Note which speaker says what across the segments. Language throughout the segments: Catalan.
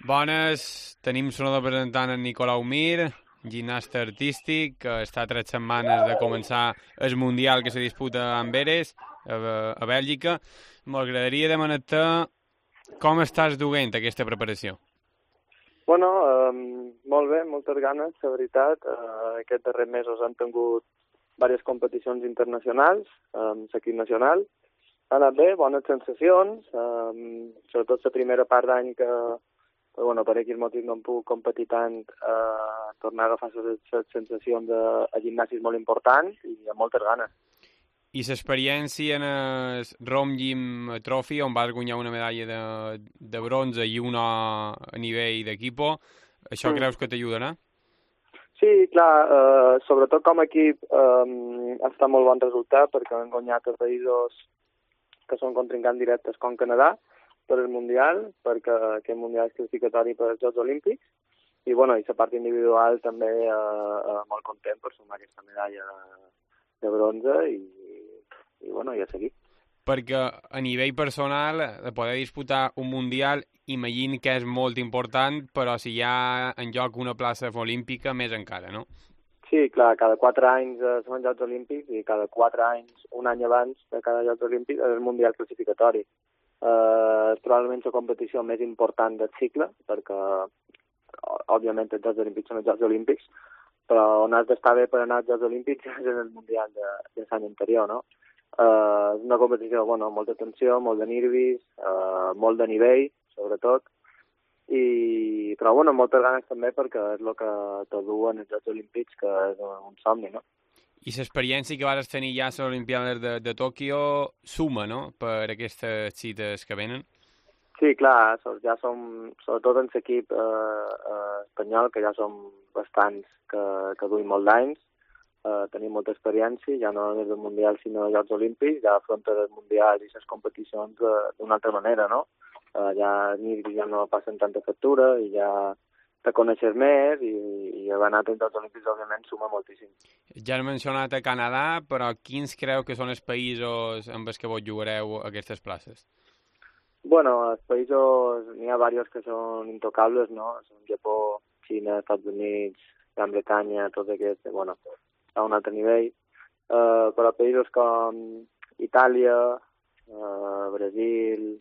Speaker 1: Bones, tenim sonador presentant en Nicolau Mir, gimnasta artístic, que està a 3 setmanes de començar el Mundial que se disputa a Amberes, a Bèlgica. M'agradaria demanar-te com estàs duent aquesta preparació.
Speaker 2: Bueno, molt bé, moltes ganes, la veritat. Aquests darrers mesos han tingut diverses competicions internacionals, l'equip nacional. Ha anat bé, bones sensacions, sobretot la primera part d'any que per aquell motiu no hem pogut competir tant, tornar a agafar les sensacions a gimnàs és molt important i amb moltes ganes.
Speaker 1: I l'experiència en el Rom Gym Trophy, on vas guanyar una medalla de bronze i una a nivell d'equipo, això creus que t'ajudarà?
Speaker 2: Sí, clar, sobretot com a equip està molt bon resultat perquè han guanyat a països que són contrincants directes com Canadà per al Mundial, perquè aquest Mundial és classificatori per als Jocs Olímpics, i la part individual també molt content per sumar aquesta medalla de bronze i a seguir.
Speaker 1: Perquè a nivell personal, de poder disputar un Mundial, imagino que és molt important, però si hi ha en joc una plaça olímpica, més encara, no?
Speaker 2: Sí, clar, cada 4 anys són els Jocs Olímpics i cada 4 anys, un any abans de cada Jocs Olímpics, és el Mundial classificatori. És probablement la competició més important del cicle, perquè, òbviament, els Jocs Olímpics són els Jocs Olímpics, però on has d'estar bé per anar als Jocs Olímpics és en el Mundial de l'any anterior, no? És una competició, molta tensió, molt de nervis, molt de nivell, sobretot, però moltes ganes també perquè és el que te duen els Jocs Olímpics, que és un somni, no?
Speaker 1: I l'experiència que vas tenir ja a les Olimpiades de Tòquio suma, no?, per aquestes cites que venen?
Speaker 2: Sí, clar, ja som, sobretot en l'equip espanyol, que ja som bastants que duim molt d'anys, tenim molta experiència, ja no des del Mundial sinó dels Jocs Olímpics, ja afronta els Mundials i les competicions d'una altra manera, no? Ja no passen tanta factura i ja te coneixes més i haver anat als Jocs Olímpics, òbviament, suma moltíssim.
Speaker 1: Ja has mencionat a Canadà, però quins creu que són els països amb els que vos jugareu aquestes places?
Speaker 2: Els països, n'hi ha diversos que són intocables, no? Són Japó, Xina, Estats Units, Gran Bretanya, tots aquests, a un altre nivell. Però països com Itàlia, Brasil,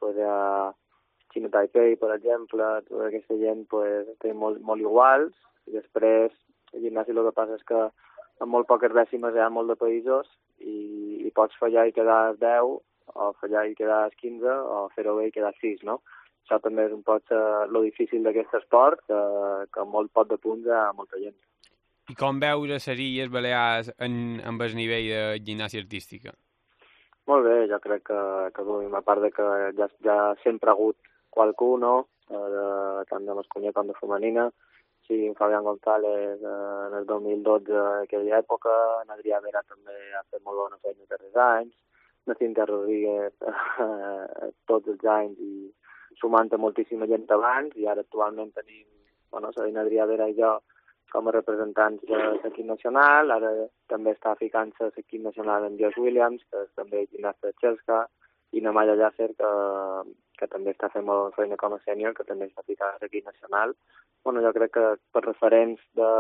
Speaker 2: Xina Taipei, per exemple, tota aquesta gent tenim molt iguals, i després el gimnàs el que passa és que amb molt poques dècimes hi ha molt de països i pots fallar i quedar 10, o fallar i quedar 15, o fer-ho bé i quedar 6, no? Això també és un poc lo difícil d'aquest esport, que amb molt poc de punts hi ha molta gent.
Speaker 1: I com veus a les Illes Balears amb el nivell de gimnàsia artística?
Speaker 2: Molt bé, jo crec que a part de que ja sempre ha hagut qualcú, no? Tant de masculina com de femenina. Sí, en Fabián González en el 2012, en aquella època, en Adrià Vera també ha fet molt bona feina els darrers anys, na Cintia Rodríguez tots els anys i sumant a moltíssima gent abans, i ara actualment tenim, la Adrià Vera i jo com a representants de l'equip nacional. Ara també està ficant-se l'equip nacional en Josh Williams, que és també gimnasta de Xelska, i na Maya Llàcer, que també està fent molt feina com a sènior, que també està ficant a l'equip nacional. Jo crec que per referents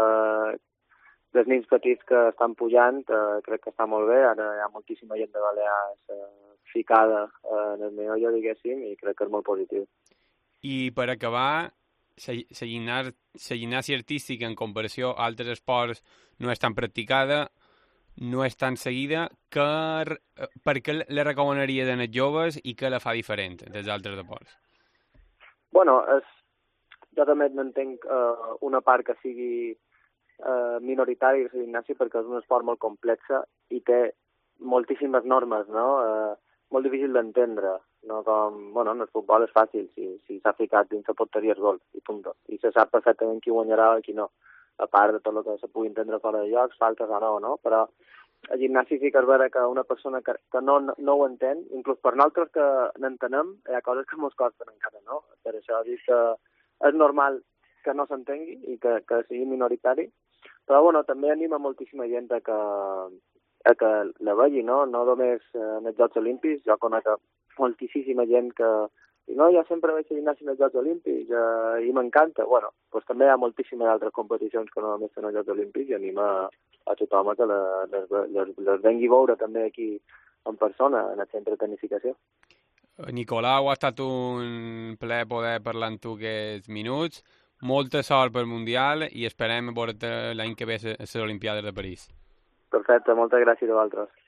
Speaker 2: dels nens petits que estan pujant, crec que està molt bé. Ara hi ha moltíssima gent de Balears ficada en el meollo, diguéssim, i crec que és molt positiu.
Speaker 1: I per acabar, la gimnàsia artística en comparació a altres esports no és tan practicada, no és tan seguida. Per què la recomanaries als joves i què la fa diferent dels altres esports?
Speaker 2: Jo també n'entenc una part que sigui minoritària de la gimnàsia, perquè és un esport molt complex i té moltíssimes normes, no? Molt difícil d'entendre, no com, en el futbol és fàcil, si s'ha ficat dins la porteria és gol, i punt. I se sap perfectament qui guanyarà o qui no, a part de tot el que se pugui entendre fora de jocs, faltes o no, però a gimnàsia sí que és vera que una persona que no ho entén, inclús per nosaltres que n'entenem, hi ha coses que ens costen encara, no? Per això dic que és normal que no s'entengui i que sigui minoritari, però també anima moltíssima gent a que la vegi, no només en els Jocs Olímpics. Jo conec moltíssima gent que I no, jo sempre vaig a gimnàsia als Jocs Olímpics i m'encanta. Bueno, doncs també hi ha moltíssimes altres competicions que no només són els Jocs Olímpics i anima a tothom a que les vengui a veure també aquí en persona, en el centre de tecnificació.
Speaker 1: Nicolau, ha estat un plaer poder parlar amb tu aquests minuts. Molta sort pel Mundial i esperem veure l'any que ve a les Olimpiades de París.
Speaker 2: Perfecte, moltes gràcies a vosaltres.